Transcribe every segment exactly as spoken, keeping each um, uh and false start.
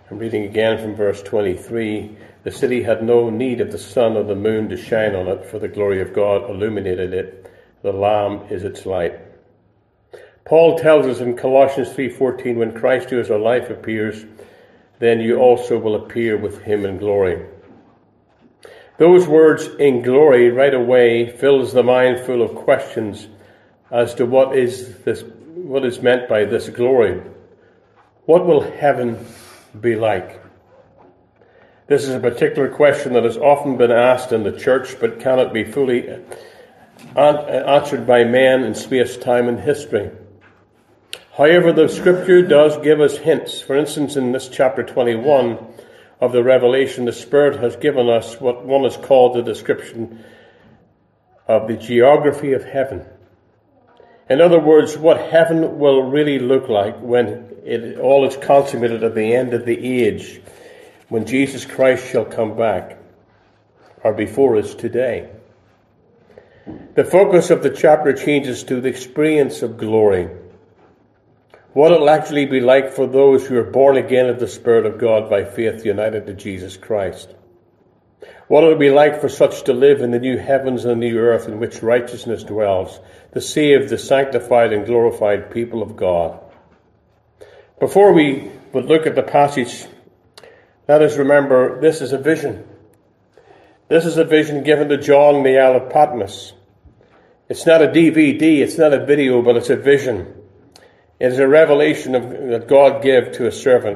I'm reading again from verse twenty-three. The city had no need of the sun or the moon to shine on it, for the glory of God illuminated it. The Lamb is its light. Paul tells us in Colossians three fourteen, when Christ who is our life appears, then you also will appear with him in glory. Those words, in glory, right away fills the mind full of questions as to what is this, what is meant by this glory. What will heaven be like? This is a particular question that has often been asked in the church, but cannot be fully answered by men in space, time, and history. However, the Scripture does give us hints. For instance, in this chapter twenty-one of the Revelation, the Spirit has given us what one is called the description of the geography of heaven. In other words, what heaven will really look like when it all is consummated at the end of the age, when Jesus Christ shall come back, or before us today. The focus of the chapter changes to the experience of glory. What it will actually be like for those who are born again of the Spirit of God by faith united to Jesus Christ. What it will be like for such to live in the new heavens and the new earth in which righteousness dwells, the saved, the sanctified and glorified people of God. Before we would look at the passage, let us remember this is a vision. This is a vision given to John in the Isle of Patmos. It's not a D V D, it's not a video, but it's a vision. It is a revelation of, that God gave to a servant.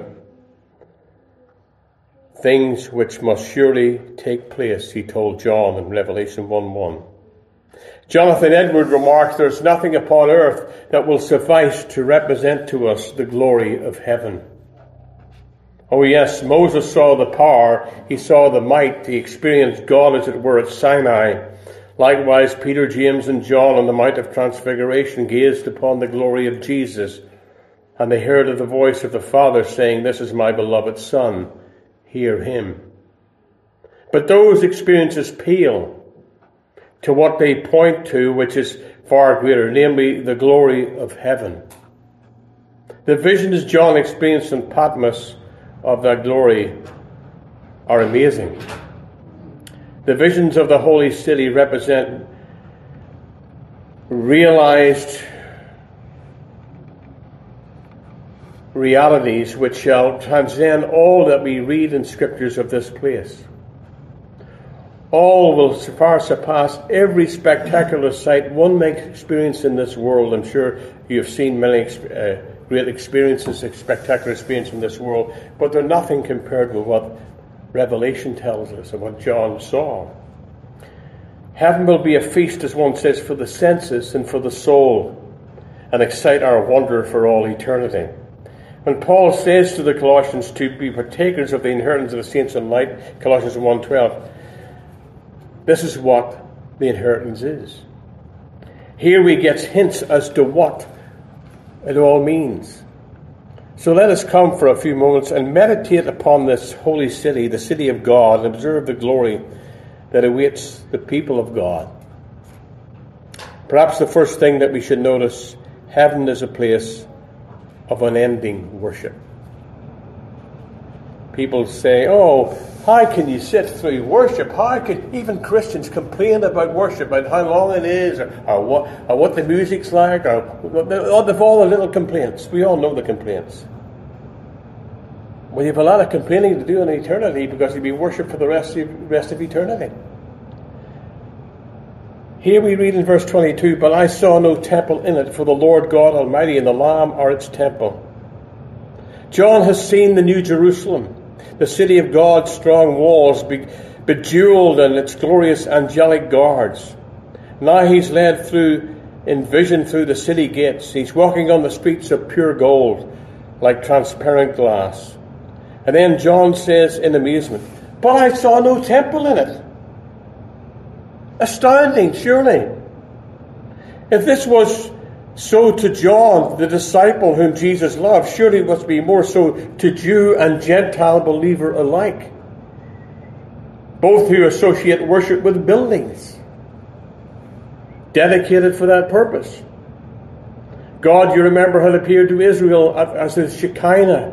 Things which must surely take place, he told John in Revelation one one. Jonathan Edward remarks, there's nothing upon earth that will suffice to represent to us the glory of heaven. Oh yes, Moses saw the power, he saw the might, he experienced God as it were at Sinai. Likewise, Peter, James, and John on the Mount of Transfiguration gazed upon the glory of Jesus, and they heard of the voice of the Father saying, this is my beloved Son, hear him. But those experiences pale to what they point to, which is far greater, namely the glory of heaven. The visions John experienced in Patmos of that glory are amazing. The visions of the holy city represent realized realities which shall transcend all that we read in scriptures of this place. All will far surpass every spectacular sight one may experience in this world. I'm sure you have seen many uh, great experiences, spectacular experiences in this world, but they're nothing compared with what Revelation tells us of what John saw. Heaven will be a feast, as one says, for the senses and for the soul, and excite our wonder for all eternity. When Paul says to the Colossians to be partakers of the inheritance of the saints in light, Colossians one twelve, this is what the inheritance is. Here we get hints as to what it all means. So let us come for a few moments and meditate upon this holy city, the city of God, and observe the glory that awaits the people of God. Perhaps the first thing that we should notice, heaven is a place of unending worship. People say, oh, how can you sit through worship? How can even Christians complain about worship, about how long it is, or, or, what, or what the music's like, or, or they've all the little complaints. We all know the complaints. Well, you have a lot of complaining to do in eternity because you'll be worshipped for the rest of, rest of eternity. Here we read in verse twenty-two, but I saw no temple in it, for the Lord God Almighty and the Lamb are its temple. John has seen the New Jerusalem, the city of God's strong walls, bejeweled in its glorious angelic guards. Now he's led through, in vision through the city gates. He's walking on the streets of pure gold, like transparent glass. And then John says in amazement, but I saw no temple in it. Astounding, surely. If this was so to John, the disciple whom Jesus loved, surely it must be more so to Jew and Gentile believer alike, both who associate worship with buildings dedicated for that purpose. God, you remember, had appeared to Israel as the Shekinah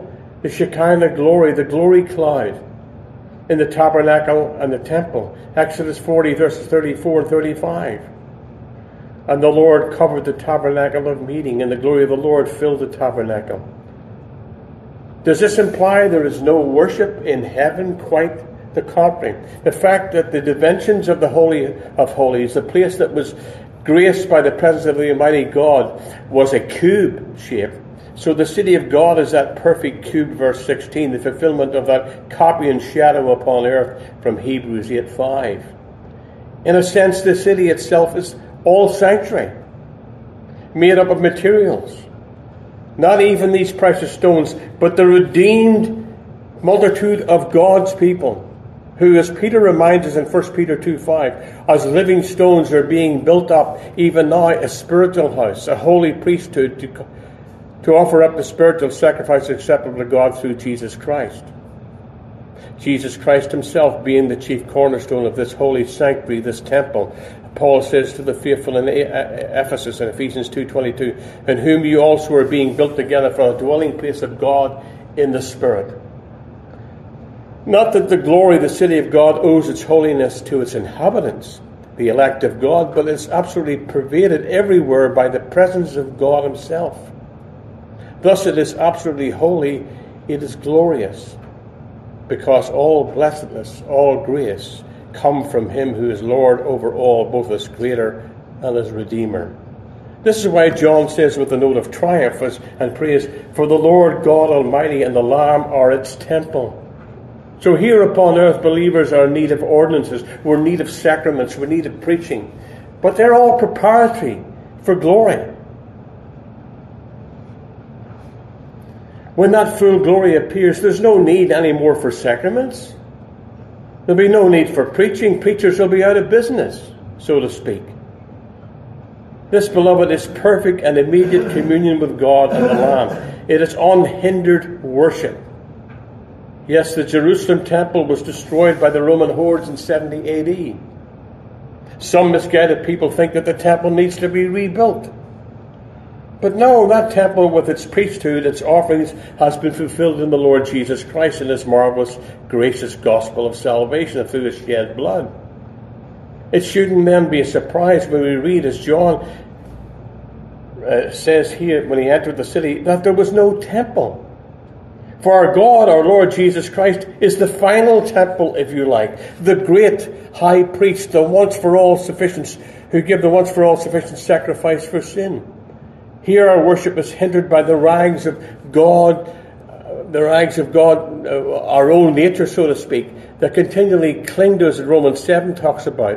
the Shekinah glory, the glory cloud, in the tabernacle and the temple. Exodus forty, verses thirty-four and thirty-five. And the Lord covered the tabernacle of meeting, and the glory of the Lord filled the tabernacle. Does this imply there is no worship in heaven? Quite the contrary. The fact that the dimensions of the Holy of Holies, the place that was graced by the presence of the Almighty God, was a cube shape. So the city of God is that perfect cube, verse sixteen, the fulfillment of that copy and shadow upon earth from Hebrews eight five. In a sense, the city itself is all sanctuary, made up of materials. Not even these precious stones, but the redeemed multitude of God's people, who, as Peter reminds us in First Peter two five, as living stones are being built up, even now a spiritual house, a holy priesthood, to, to offer up the spiritual sacrifice acceptable to God through Jesus Christ. Jesus Christ himself being the chief cornerstone of this holy sanctuary, this temple. Paul says to the faithful in Ephesus in Ephesians two twenty-two, in whom you also are being built together for a dwelling place of God in the Spirit. Not that the glory of the city of God owes its holiness to its inhabitants, the elect of God, but it's absolutely pervaded everywhere by the presence of God himself. Thus it is absolutely holy, it is glorious, because all blessedness, all grace, come from him who is Lord over all, both as Creator and as Redeemer. This is why John says with a note of triumph and praise, for the Lord God Almighty and the Lamb are its temple. So here upon earth, believers are in need of ordinances, we're in need of sacraments, we're in need of preaching. But they're all preparatory for glory. When that full glory appears, there's no need anymore for sacraments. There'll be no need for preaching. Preachers will be out of business, so to speak. This, beloved, is perfect and immediate communion with God and the Lamb. It is unhindered worship. Yes, the Jerusalem temple was destroyed by the Roman hordes in seventy A D. Some misguided people think that the temple needs to be rebuilt. But no, that temple with its priesthood, its offerings, has been fulfilled in the Lord Jesus Christ in his marvelous, gracious gospel of salvation through his shed blood. It shouldn't then be a surprise when we read, as John uh, says here, when he entered the city, that there was no temple. For our God, our Lord Jesus Christ, is the final temple, if you like, the great high priest, the once-for-all sufficient, who gave the once-for-all sufficient sacrifice for sin. Here our worship is hindered by the rags of God, uh, the rags of God, uh, our own nature, so to speak, that continually cling to us, as Romans seven talks about.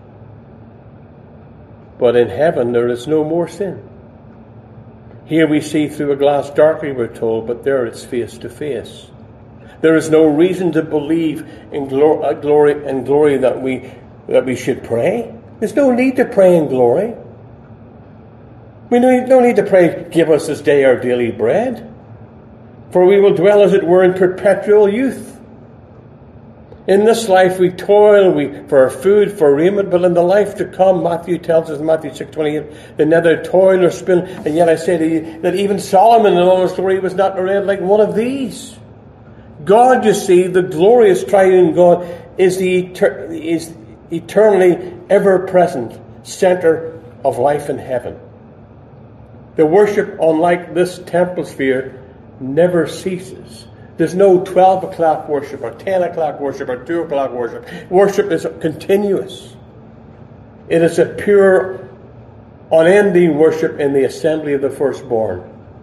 But in heaven there is no more sin. Here we see through a glass darkly, we're told, but there it's face to face. There is no reason to believe in glo- uh, glory and glory that we that we should pray. There's no need to pray in glory. We don't need to pray, give us this day our daily bread, for we will dwell, as it were, in perpetual youth. In this life we toil we for our food, for raiment, but in the life to come, Matthew tells us in Matthew six twenty-eight, they neither toil nor spin. And yet I say to you that even Solomon in all his glory was not arrayed like one of these. God, you see, the glorious triune God, is the etern- is eternally ever-present center of life in heaven. The worship, unlike this temple sphere, never ceases. There's no twelve o'clock worship or ten o'clock worship or two o'clock worship. Worship is continuous. It is a pure, unending worship in the assembly of the firstborn.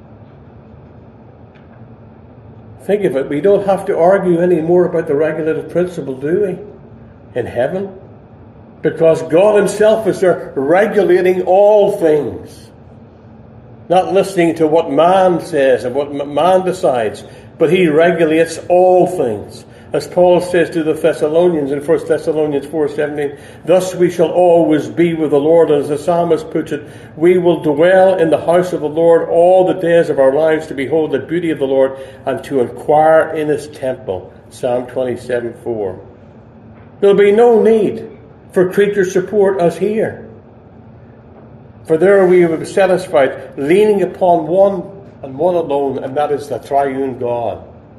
Think of it. We don't have to argue anymore about the regulative principle, do we? In heaven. Because God himself is there regulating all things. Not listening to what man says and what man decides, but he regulates all things. As Paul says to the Thessalonians in First Thessalonians four seventeen, thus we shall always be with the Lord, and as the psalmist puts it, we will dwell in the house of the Lord all the days of our lives, to behold the beauty of the Lord and to inquire in his temple. Psalm twenty-seven four. There'll be no need for creature support as here. For there we will be satisfied, leaning upon one and one alone, and that is the triune God.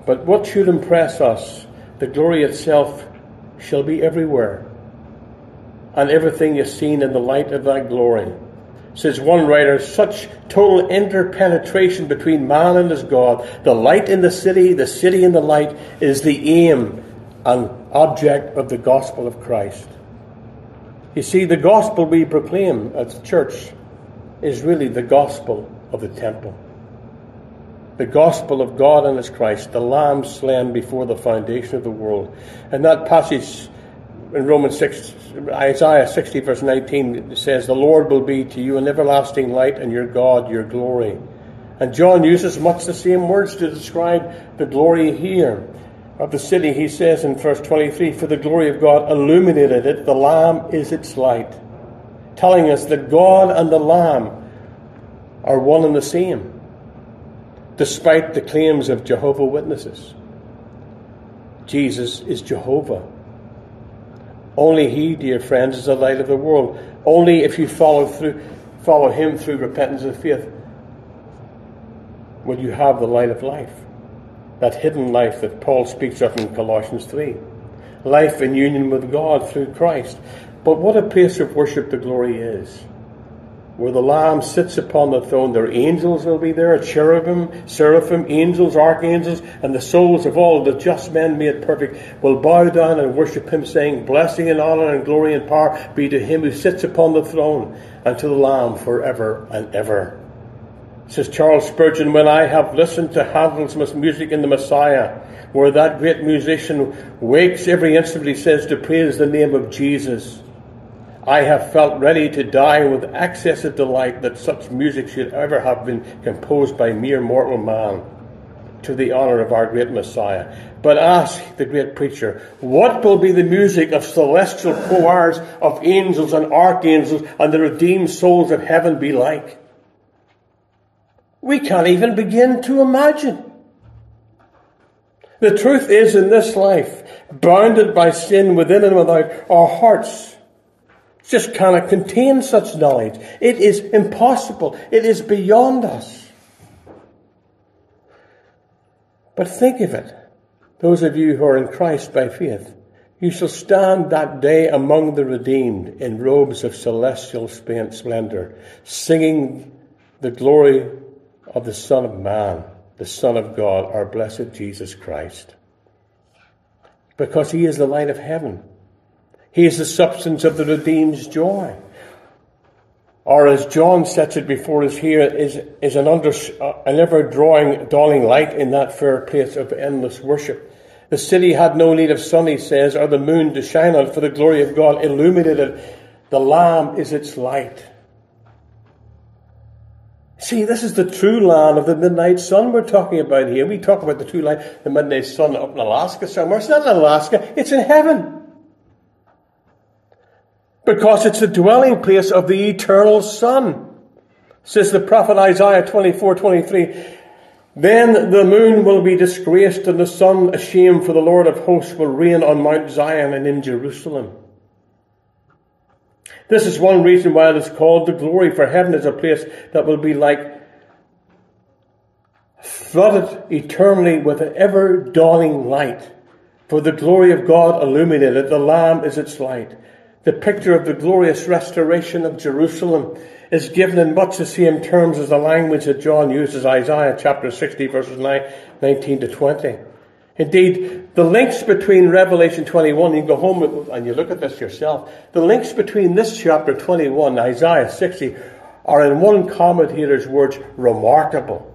But what should impress us? The glory itself shall be everywhere, and everything is seen in the light of that glory. Says one writer, such total interpenetration between man and his God, the light in the city, the city in the light, is the aim and object of the gospel of Christ. You see, the gospel we proclaim as a church is really the gospel of the temple. The gospel of God and his Christ, the Lamb slain before the foundation of the world. And that passage in Romans six, Isaiah sixty verse nineteen says, the Lord will be to you an everlasting light, and your God your glory. And John uses much the same words to describe the glory here of the city. He says in verse twenty-three, for the glory of God illuminated it, the Lamb is its light. Telling us that God and the Lamb are one and the same, despite the claims of Jehovah's Witnesses. Jesus is Jehovah. Only he, dear friends, is the light of the world. Only if you follow through, follow him through repentance and faith will you have the light of life. That hidden life that Paul speaks of in Colossians three. Life in union with God through Christ. But what a place of worship the glory is. Where the Lamb sits upon the throne, their angels will be there, cherubim, seraphim, angels, archangels, and the souls of all the just men made perfect will bow down and worship him, saying, blessing and honour and glory and power be to him who sits upon the throne and to the Lamb forever and ever. Says Charles Spurgeon, when I have listened to Handel's music in the Messiah, where that great musician wakes every instant, he says, to praise the name of Jesus, I have felt ready to die with excess of delight that such music should ever have been composed by mere mortal man to the honour of our great Messiah. But ask the great preacher, what will be the music of celestial choirs of angels and archangels and the redeemed souls of heaven be like? We can't even begin to imagine. The truth is, in this life, bounded by sin within and without, our hearts just cannot contain such knowledge. It is impossible. It is beyond us. But think of it. Those of you who are in Christ by faith, you shall stand that day among the redeemed in robes of celestial splendor, singing the glory of the Son of Man, the Son of God, our blessed Jesus Christ. Because he is the light of heaven. He is the substance of the redeemed's joy. Or as John sets it before us here, is, is an, under, an ever-drawing, dawning light in that fair place of endless worship. The city had no need of sun, he says, or the moon to shine on, for the glory of God illuminated it. The Lamb is its light. See, this is the true land of the midnight sun we're talking about here. We talk about the true light, the midnight sun up in Alaska somewhere. It's not in Alaska, it's in heaven. Because it's the dwelling place of the eternal Son. Says the prophet Isaiah twenty-four twenty-three, then the moon will be disgraced and the sun ashamed, for the Lord of hosts will reign on Mount Zion and in Jerusalem. This is one reason why it is called the glory, for heaven is a place that will be like flooded eternally with an ever-dawning light. For the glory of God illuminated, the Lamb is its light. The picture of the glorious restoration of Jerusalem is given in much the same terms as the language that John uses, Isaiah chapter sixty, verses nine, nineteen to twenty. Indeed, the links between Revelation twenty-one, you can go home and you look at this yourself, the links between this chapter twenty-one and Isaiah sixty are, in one commentator's words, remarkable.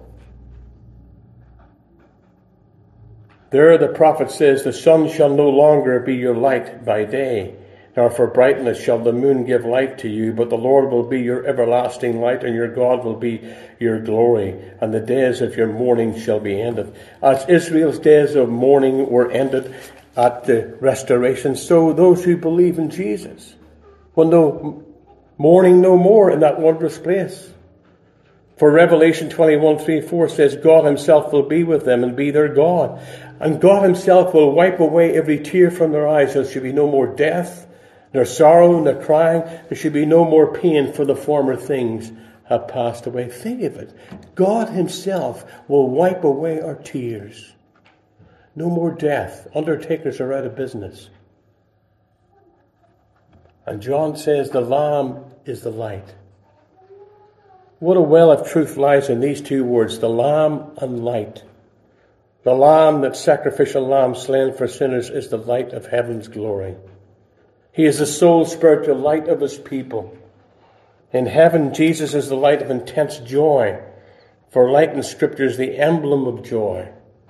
There the prophet says, the sun shall no longer be your light by day, nor for brightness shall the moon give light to you, but the Lord will be your everlasting light, and your God will be your glory, and the days of your mourning shall be ended. As Israel's days of mourning were ended at the restoration, so those who believe in Jesus will know mourning no more in that wondrous place. For Revelation twenty-one, three, four says, God himself will be with them and be their God. And God himself will wipe away every tear from their eyes. There shall be no more death, nor sorrow, nor crying. There should be no more pain, for the former things have passed away. Think of it. God himself will wipe away our tears. No more death. Undertakers are out of business. And John says the Lamb is the light. What a well of truth lies in these two words, the Lamb and light. The Lamb, that sacrificial Lamb slain for sinners, is the light of heaven's glory. He is the sole spiritual light of his people. In heaven, Jesus is the light of intense joy, for light in Scripture is the emblem of joy.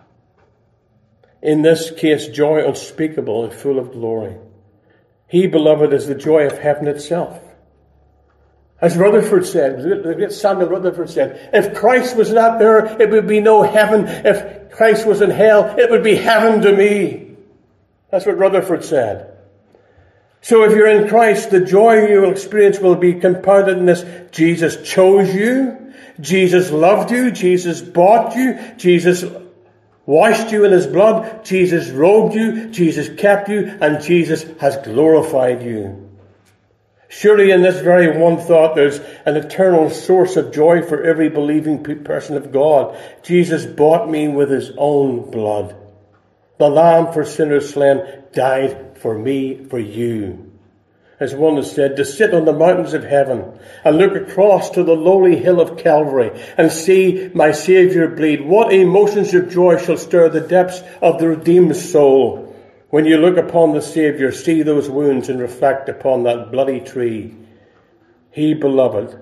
In this case, joy unspeakable and full of glory. He, beloved, is the joy of heaven itself. As Rutherford said, the great Samuel Rutherford said, if Christ was not there, it would be no heaven. If Christ was in hell, it would be heaven to me. That's what Rutherford said. So if you're in Christ, the joy you will experience will be compounded in this. Jesus chose you. Jesus loved you. Jesus bought you. Jesus washed you in his blood. Jesus robed you. Jesus kept you. And Jesus has glorified you. Surely in this very one thought there's an eternal source of joy for every believing person of God. Jesus bought me with his own blood. The Lamb for sinners slain died for me, for you. As one has said, to sit on the mountains of heaven and look across to the lowly hill of Calvary and see my Saviour bleed. What emotions of joy shall stir the depths of the redeemed soul? When you look upon the Saviour, see those wounds and reflect upon that bloody tree. He, beloved,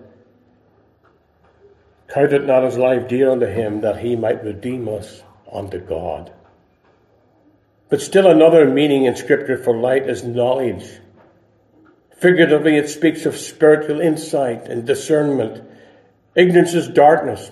counted not his life dear unto him, that he might redeem us unto God. But still another meaning in Scripture for light is knowledge. Figuratively, it speaks of spiritual insight and discernment. Ignorance is darkness.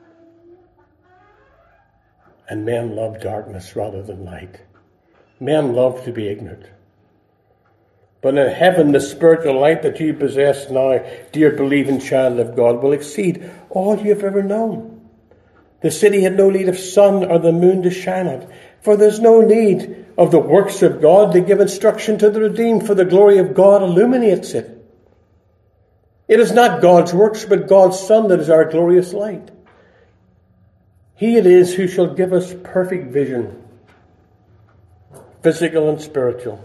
And men love darkness rather than light. Men love to be ignorant. But in heaven, the spiritual light that you possess now, dear believing child of God, will exceed all you've ever known. The city had no need of sun or the moon to shine it, for there's no need of the works of God to give instruction to the redeemed, for the glory of God illuminates it. It is not God's works, but God's Son that is our glorious light. He it is who shall give us perfect vision, physical and spiritual.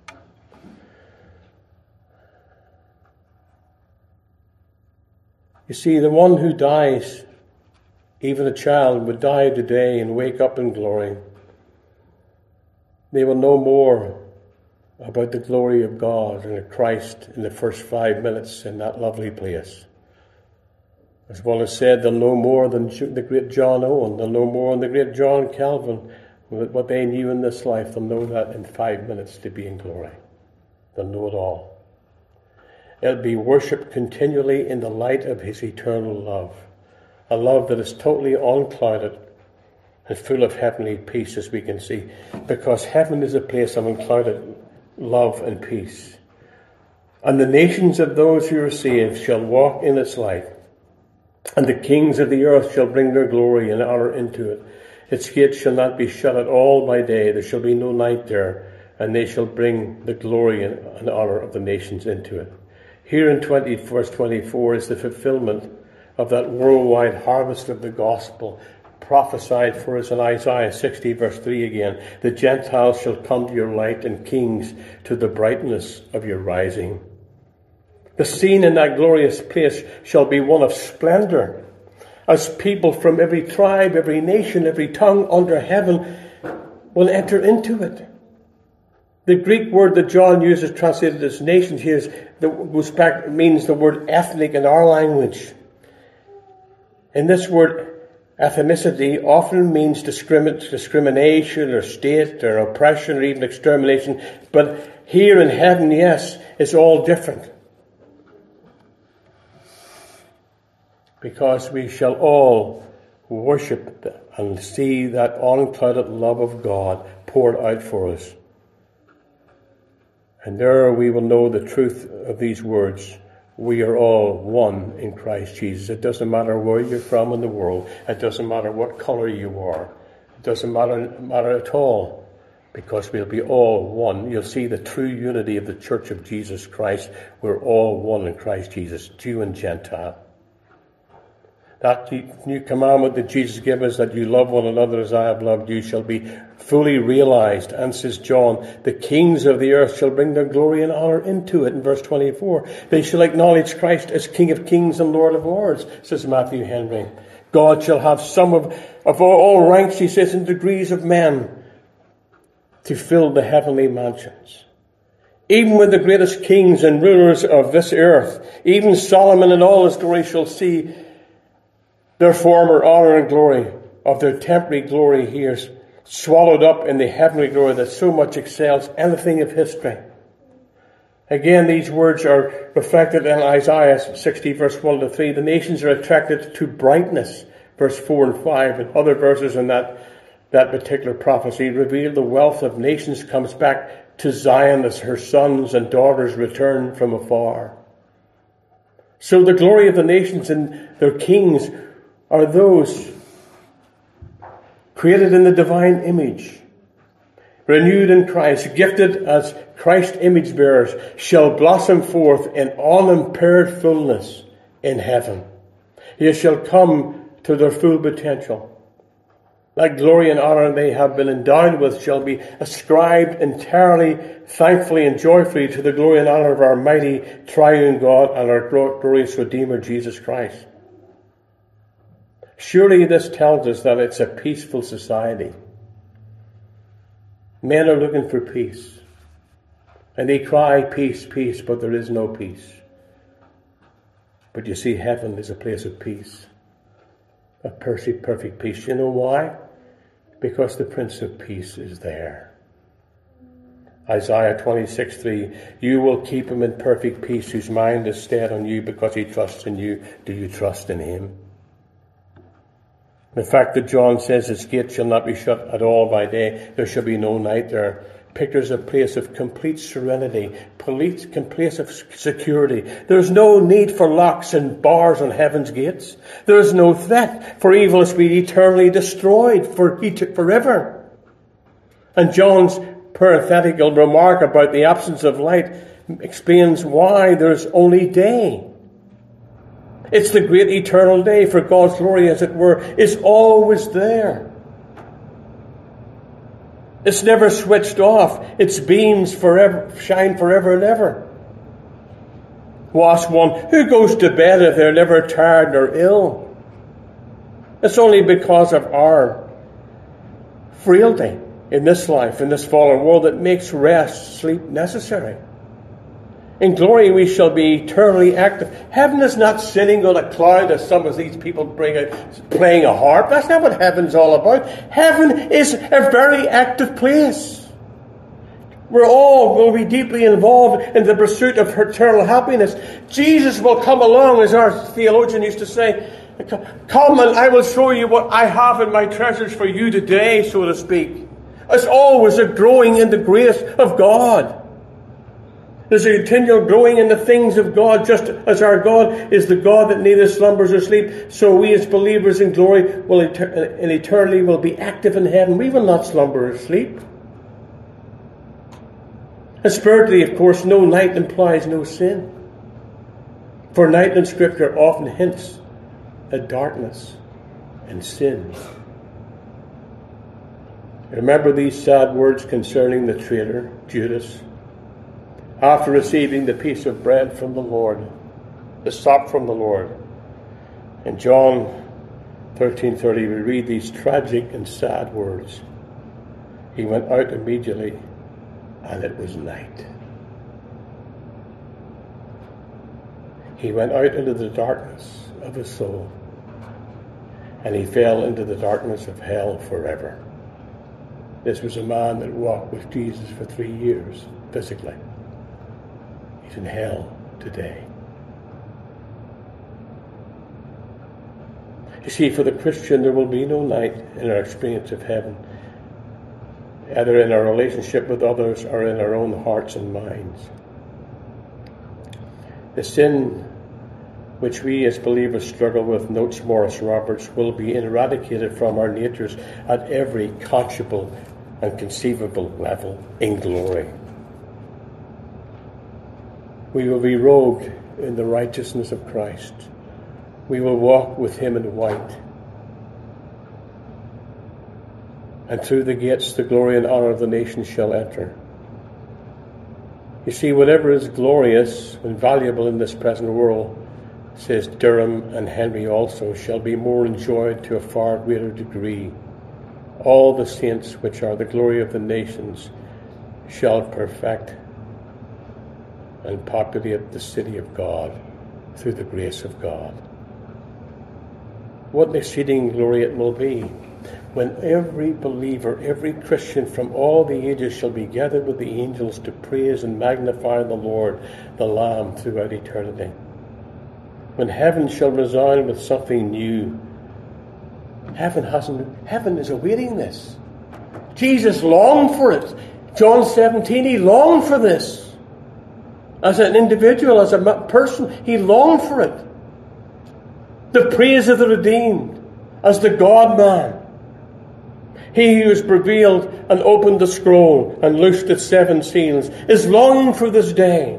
You see, the one who dies, even a child, would die today and wake up in glory. They will know more about the glory of God and Christ in the first five minutes in that lovely place. As well as said, they'll know more than the great John Owen. They'll know more than the great John Calvin. What they knew in this life, they'll know that in five minutes to be in glory. They'll know it all. It'll be worshipped continually in the light of his eternal love. A love that is totally unclouded and full of heavenly peace, as we can see. Because heaven is a place of unclouded love and peace. And the nations of those who are saved shall walk in its light. And the kings of the earth shall bring their glory and honor into it. Its gates shall not be shut at all by day. There shall be no night there. And they shall bring the glory and honor of the nations into it. Here in twenty, verse twenty-four is the fulfillment of that worldwide harvest of the gospel prophesied for us in Isaiah sixty, verse three again. The Gentiles shall come to your light, and kings to the brightness of your rising. The scene in that glorious place shall be one of splendor, as people from every tribe, every nation, every tongue under heaven will enter into it. The Greek word that John uses translated as nations here is, that goes back, means the word ethnic in our language. And this word ethnicity often means discrimin- discrimination or state or oppression or even extermination. But here in heaven, yes, it's all different. Because we shall all worship and see that unclouded love of God poured out for us. And there we will know the truth of these words. We are all one in Christ Jesus. It doesn't matter where you're from in the world. It doesn't matter what color you are. It doesn't matter, matter at all. Because we'll be all one. You'll see the true unity of the Church of Jesus Christ. We're all one in Christ Jesus, Jew and Gentile. That new commandment that Jesus gave us, that you love one another as I have loved you, shall be fully realized. And says John, the kings of the earth shall bring their glory and honor into it. In verse twenty-four, they shall acknowledge Christ as King of kings and Lord of lords, says Matthew Henry. God shall have some of, of all, all ranks, he says, and degrees of men to fill the heavenly mansions. Even with the greatest kings and rulers of this earth, even Solomon in all his glory shall see their former honor and glory of their temporary glory here swallowed up in the heavenly glory that so much excels anything of history. Again, these words are reflected in Isaiah sixty, verse one to three. The nations are attracted to brightness, verse four and five, and other verses in that, that particular prophecy reveal the wealth of nations comes back to Zion as her sons and daughters return from afar. So the glory of the nations and their kings are those created in the divine image, renewed in Christ, gifted as Christ's image bearers, shall blossom forth in unimpaired fullness in heaven. They shall come to their full potential. That glory and honor they have been endowed with shall be ascribed entirely, thankfully and joyfully to the glory and honor of our mighty triune God and our glorious Redeemer, Jesus Christ. Surely this tells us that it's a peaceful society. Men are looking for peace. And they cry, peace, peace, but there is no peace. But you see, heaven is a place of peace. A perfect, perfect peace. You know why? Because the Prince of Peace is there. Isaiah twenty-six three, you will keep him in perfect peace whose mind is stayed on you because he trusts in you. Do you trust in him? The fact that John says its gates shall not be shut at all by day, there shall be no night there, pictures a place of complete serenity, complete place of security. There's no need for locks and bars on heaven's gates. There is no threat, for evil is to be eternally destroyed for forever. And John's parenthetical remark about the absence of light explains why there's only day. It's the great eternal day, for God's glory, as it were, is always there. It's never switched off. Its beams forever shine forever and ever. Ask one, who goes to bed if they're never tired nor ill? It's only because of our frailty in this life, in this fallen world, that makes rest, sleep necessary. In glory we shall be eternally active. Heaven is not sitting on a cloud as some of these people bring out, playing a harp. That's not what heaven's all about. Heaven is a very active place. We're all will be deeply involved in the pursuit of eternal happiness. Jesus will come along, as our theologian used to say, come and I will show you what I have in my treasures for you today, so to speak. It's always a growing in the grace of God. There's a continual growing in the things of God, just as our God is the God that neither slumbers or sleeps. So we as believers in glory will in eternity will be active in heaven. We will not slumber or sleep. And spiritually, of course, no night implies no sin. For night in Scripture often hints at darkness and sin. Remember these sad words concerning the traitor, Judas. After receiving the piece of bread from the Lord, the sop from the Lord. In John thirteen thirty, we read these tragic and sad words. He went out immediately, and it was night. He went out into the darkness of his soul, and he fell into the darkness of hell forever. This was a man that walked with Jesus for three years, physically. He's in hell today. You see, for the Christian, there will be no night in our experience of heaven, either in our relationship with others or in our own hearts and minds. The sin which we as believers struggle with, notes Morris Roberts, will be eradicated from our natures at every conceivable and conceivable level in glory. We will be robed in the righteousness of Christ. We will walk with him in white. and through the gates the glory and honor of the nations shall enter. You see, whatever is glorious and valuable in this present world, says Durham and Henry also, shall be more enjoyed to a far greater degree. All the saints which are the glory of the nations shall perfect and populate the city of God through the grace of God. What an exceeding glory it will be when every believer, every Christian from all the ages shall be gathered with the angels to praise and magnify the Lord, the Lamb, throughout eternity. When heaven shall resound with something new. Heaven hasn't, heaven is awaiting this. Jesus longed for it. John seventeen, he longed for this. As an individual, as a person, he longed for it. The praise of the redeemed, as the God-man. He who has prevailed and opened the scroll and loosed its seven seals is longing for this day.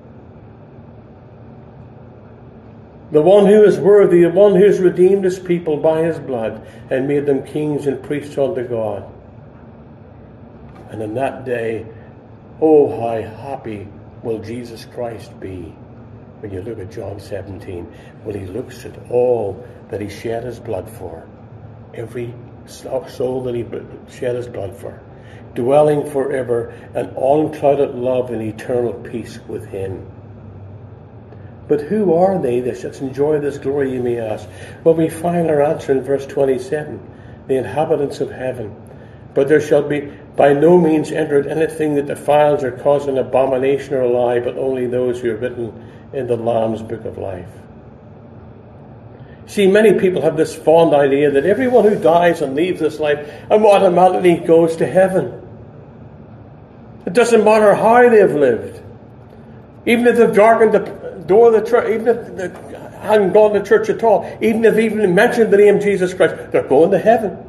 The one who is worthy, the one who has redeemed his people by his blood and made them kings and priests unto God. And in that day, oh, how happy will Jesus Christ be when you look at John seventeen, when he looks at all that he shed his blood for, every soul that he shed his blood for, dwelling forever in unclouded love and eternal peace with him. But who are they that shall enjoy this glory, you may ask? Well, we find our answer in verse twenty-seven, the inhabitants of heaven. But there shall be by no means entered anything that defiles or causes an abomination or a lie, but only those who are written in the Lamb's book of life. See, many people have this fond idea that everyone who dies and leaves this life automatically goes to heaven. It doesn't matter how they've lived. Even if they've darkened the door of the church, even if they hadn't gone to church at all, even if they even mentioned the name Jesus Christ, they're going to heaven.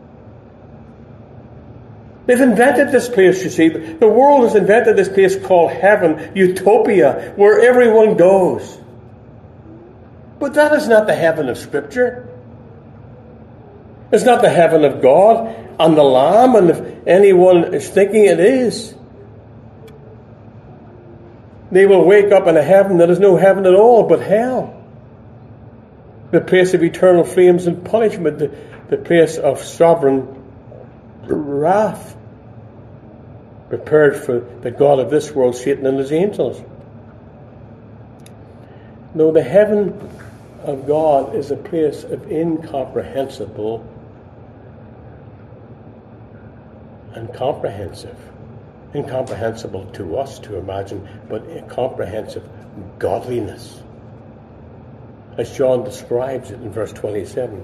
They've invented this place, you see. The world has invented this place called heaven, utopia, where everyone goes. But that is not the heaven of Scripture. It's not the heaven of God and the Lamb, and if anyone is thinking it is, they will wake up in a heaven that is no heaven at all, but hell. The place of eternal flames and punishment, the, the place of sovereign wrath, prepared for the God of this world, Satan and his angels. No, the heaven of God is a place of incomprehensible and comprehensive. Incomprehensible to us to imagine, but incomprehensive godliness. As John describes it in verse twenty-seven.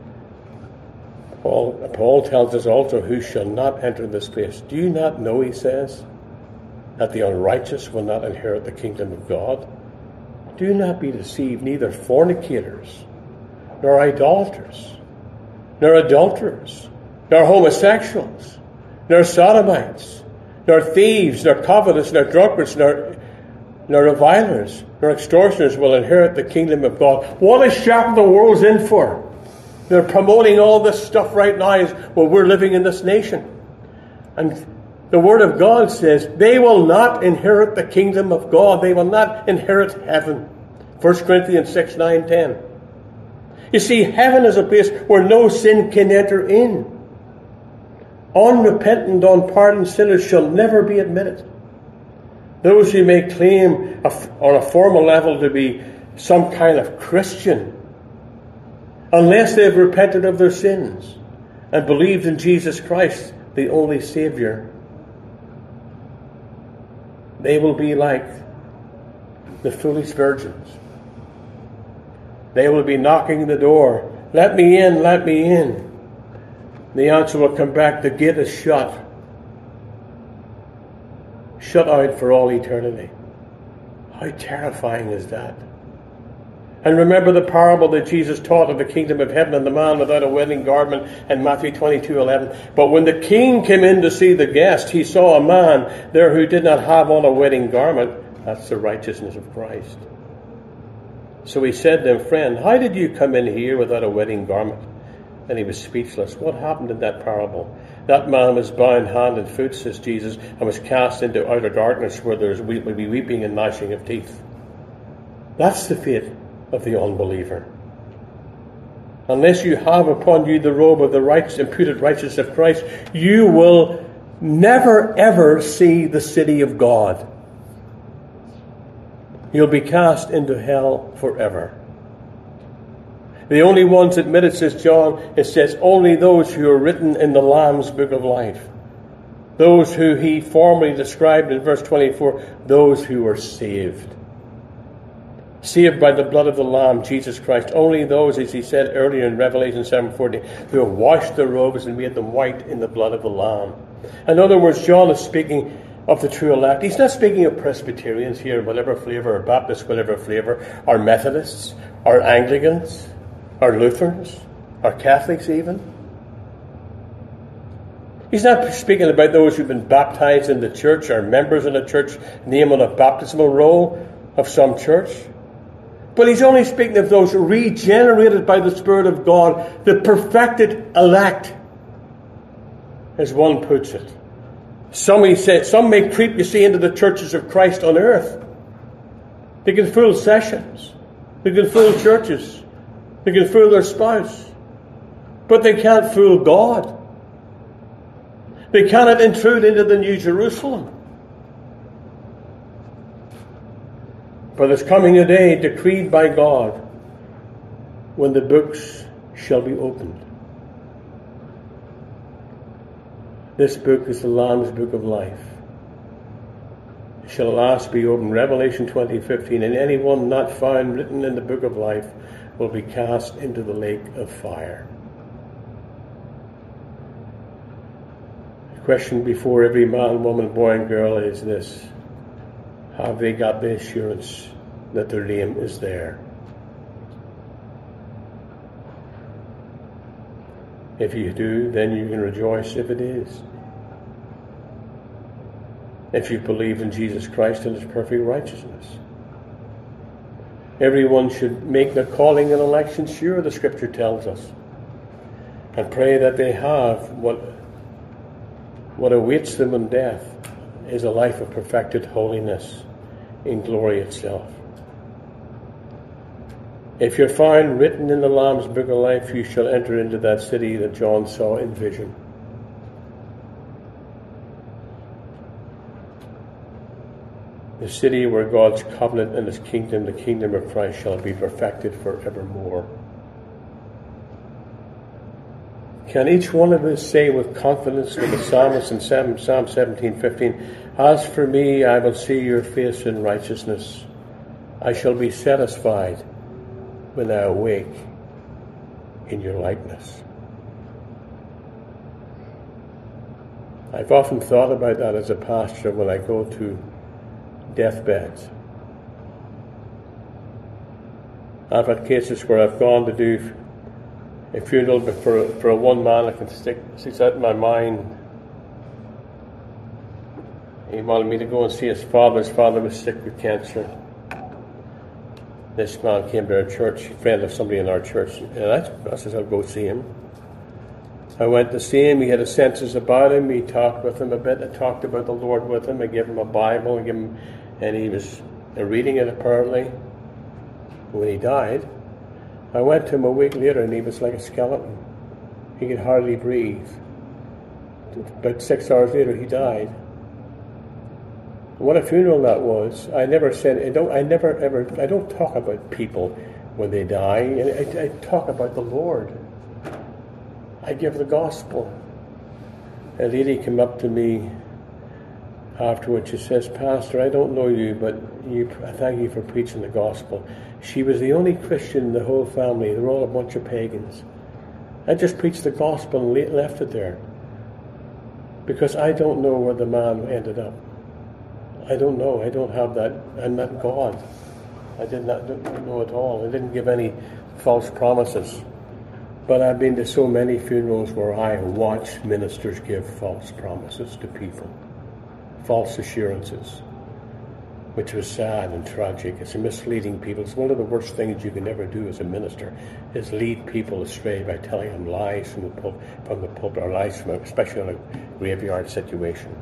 Paul, Paul tells us also, who shall not enter this place. Do you not know, he says, that the unrighteous will not inherit the kingdom of God? Do not be deceived, neither fornicators, nor idolaters, nor adulterers, nor homosexuals, nor sodomites, nor thieves, nor covetous, nor drunkards, nor, nor revilers, nor extortioners will inherit the kingdom of God. What is shock the world's in for? They're promoting all this stuff right now as well, we're living in this nation. And the Word of God says they will not inherit the kingdom of God. They will not inherit heaven. First Corinthians six, nine, ten. You see, heaven is a place where no sin can enter in. Unrepentant, unpardoned sinners shall never be admitted. Those who may claim on a formal level to be some kind of Christian, unless they have repented of their sins and believed in Jesus Christ, the only Saviour, they will be like the foolish virgins. They will be knocking the door. Let me in, let me in. The answer will come back, the gate is shut. Shut out for all eternity. How terrifying is that? And remember the parable that Jesus taught of the kingdom of heaven and the man without a wedding garment in Matthew twenty-two, eleven. But when the king came in to see the guest, he saw a man there who did not have on a wedding garment. That's the righteousness of Christ. So he said to him, friend, how did you come in here without a wedding garment? and he was speechless. What happened in that parable? That man was bound hand and foot, says Jesus, and was cast into outer darkness where there will be weeping and gnashing of teeth. That's the fate of the unbeliever. Unless you have upon you the robe of the righteous, imputed righteousness of Christ, you will never ever see the city of God. You'll be cast into hell forever. The only ones admitted, says John, it says only those who are written in the Lamb's book of life. Those who he formerly described in verse twenty-four, those who are saved. Saved by the blood of the Lamb, Jesus Christ. Only those, as he said earlier in Revelation seven fourteen, who have washed their robes and made them white in the blood of the Lamb. In other words, John is speaking of the true elect. He's not speaking of Presbyterians here, whatever flavour, or Baptists, whatever flavour, or Methodists, or Anglicans, or Lutherans, or Catholics even. He's not speaking about those who've been baptized in the church, or members in the church, name on a baptismal roll of some church. But he's only speaking of those regenerated by the Spirit of God, the perfected elect, as one puts it. Some, he said, some may creep, you see, into the churches of Christ on earth. They can fool sessions. They can fool churches. They can fool their spouse. But they can't fool God. They cannot intrude into the New Jerusalem. For there's coming a day decreed by God when the books shall be opened. This book is the Lamb's book of life. It shall at last be opened. Revelation twenty fifteen. And anyone not found written in the book of life will be cast into the lake of fire. The question before every man, woman, boy and girl is this: have they got the assurance that their name is there? If you do, then you can rejoice if it is. If you believe in Jesus Christ and his perfect righteousness. Everyone should make their calling and election sure, the Scripture tells us, and pray that they have what, what awaits them in death is a life of perfected holiness in glory itself. If you're found written in the Lamb's book of life, you shall enter into that city that John saw in vision. The city where God's covenant and his kingdom, the kingdom of Christ, shall be perfected forevermore. Can each one of us say with confidence with the psalmist in Psalm seventeen fifteen, as for me, I will see your face in righteousness. I shall be satisfied when I awake in your likeness. I've often thought about that as a pastor when I go to deathbeds. I've had cases where I've gone to do a funeral for, for a one man that can stick sticks out in my mind. He wanted me to go and see his father. His father was sick with cancer. This man came to our church, a friend of somebody in our church, and I, I said, I'll go see him. I went to see him. He had a census about him. He talked with him a bit. I talked about the Lord with him. I gave him a Bible, I gave him, and he was reading it apparently. When he died, I went to him a week later, and he was like a skeleton. He could hardly breathe. About six hours later, he died. What a funeral that was. I never said, I don't, I never ever, I don't talk about people when they die. I, I talk about the Lord. I give the gospel. A lady came up to me afterwards. She says, Pastor, I don't know you, but you, I thank you for preaching the gospel. She was the only Christian in the whole family. They were all a bunch of pagans. I just preached the gospel and left it there. Because I don't know where the man ended up. I don't know. I don't have that. I'm not God. I did not know at all. I didn't give any false promises. But I've been to so many funerals where I watch ministers give false promises to people. False assurances. which was sad and tragic. It's misleading people. It's one of the worst things you can ever do as a minister, is lead people astray by telling them lies from the pulpit, from the pulpit, or lies from, especially in a graveyard situation.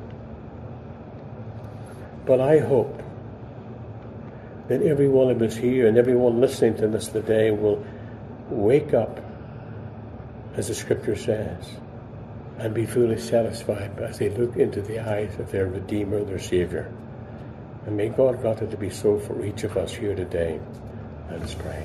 But I hope that every one of us here and everyone listening to this today will wake up, as the Scripture says, and be fully satisfied as they look into the eyes of their Redeemer, their Saviour. And may God grant it to be so for each of us here today. Let us pray.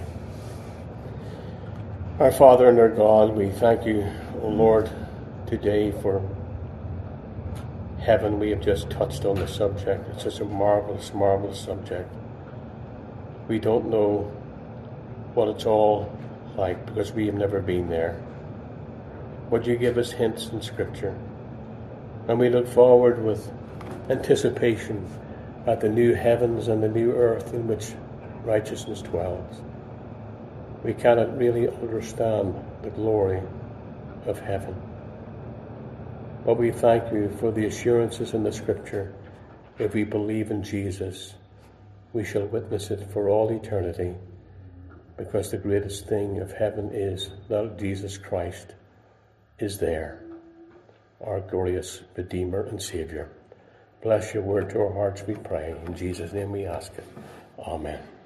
Our Father and our God, we thank you, O Lord, today for heaven. We have just touched on the subject. It's such a marvelous, marvelous subject. We don't know what it's all like because we have never been there. Would you give us hints in Scripture? And we look forward with anticipation at the new heavens and the new earth in which righteousness dwells. We cannot really understand the glory of heaven. But we thank you for the assurances in the Scripture. If we believe in Jesus, we shall witness it for all eternity, because the greatest thing of heaven is that Jesus Christ is there, our glorious Redeemer and Saviour. Bless your word to our hearts, we pray. In Jesus' name we ask it. Amen.